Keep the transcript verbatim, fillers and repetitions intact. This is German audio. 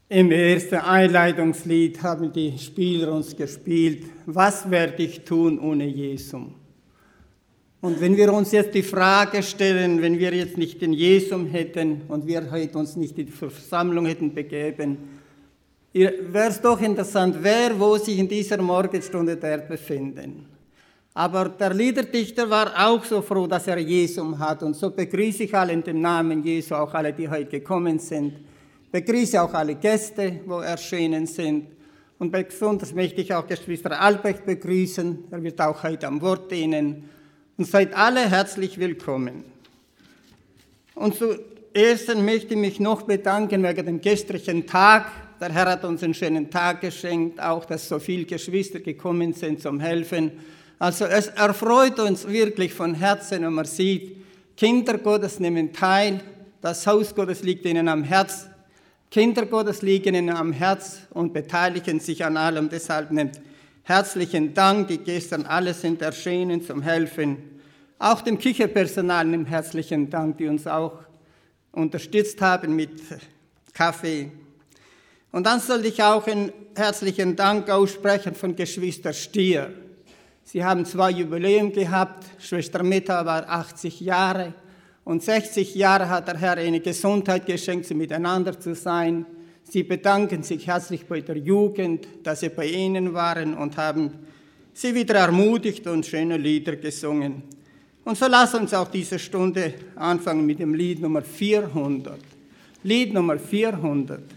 Im ersten Einleitungslied haben die Spieler uns gespielt, was werde ich tun ohne Jesum? Und wenn wir uns jetzt die Frage stellen, wenn wir jetzt nicht den Jesum hätten und wir heute uns nicht in die Versammlung hätten begeben, wäre es doch interessant, wer wo sich in dieser Morgenstunde dort befinden. Aber der Liederdichter war auch so froh, dass er Jesum hat. Und so begrüße ich alle in dem Namen Jesu, auch alle, die heute gekommen sind. Begrüße auch alle Gäste, wo erschienen sind. Und besonders möchte ich auch Geschwister Albrecht begrüßen. Er wird auch heute am Wort dienen. Und seid alle herzlich willkommen. Und zuerst möchte ich mich noch bedanken wegen dem gestrigen Tag. Der Herr hat uns einen schönen Tag geschenkt, auch dass so viele Geschwister gekommen sind zum Helfen. Also es erfreut uns wirklich von Herzen, wenn man sieht, Kinder Gottes nehmen teil, das Haus Gottes liegt ihnen am Herz. Kinder Gottes liegen ihnen am Herz und beteiligen sich an allem. Deshalb nehmt herzlichen Dank, die gestern alle sind erschienen zum Helfen. Auch dem Küchenpersonal nimmt herzlichen Dank, die uns auch unterstützt haben mit Kaffee. Und dann sollte ich auch einen herzlichen Dank aussprechen von Geschwister Stier. Sie haben zwei Jubiläum gehabt. Schwester Meta war achtzig Jahre. Und sechzig Jahre hat der Herr ihnen Gesundheit geschenkt, sie miteinander zu sein. Sie bedanken sich herzlich bei der Jugend, dass sie bei ihnen waren und haben sie wieder ermutigt und schöne Lieder gesungen. Und so lasst uns auch diese Stunde anfangen mit dem Lied Nummer vierhundert. Lied Nummer vierhundert.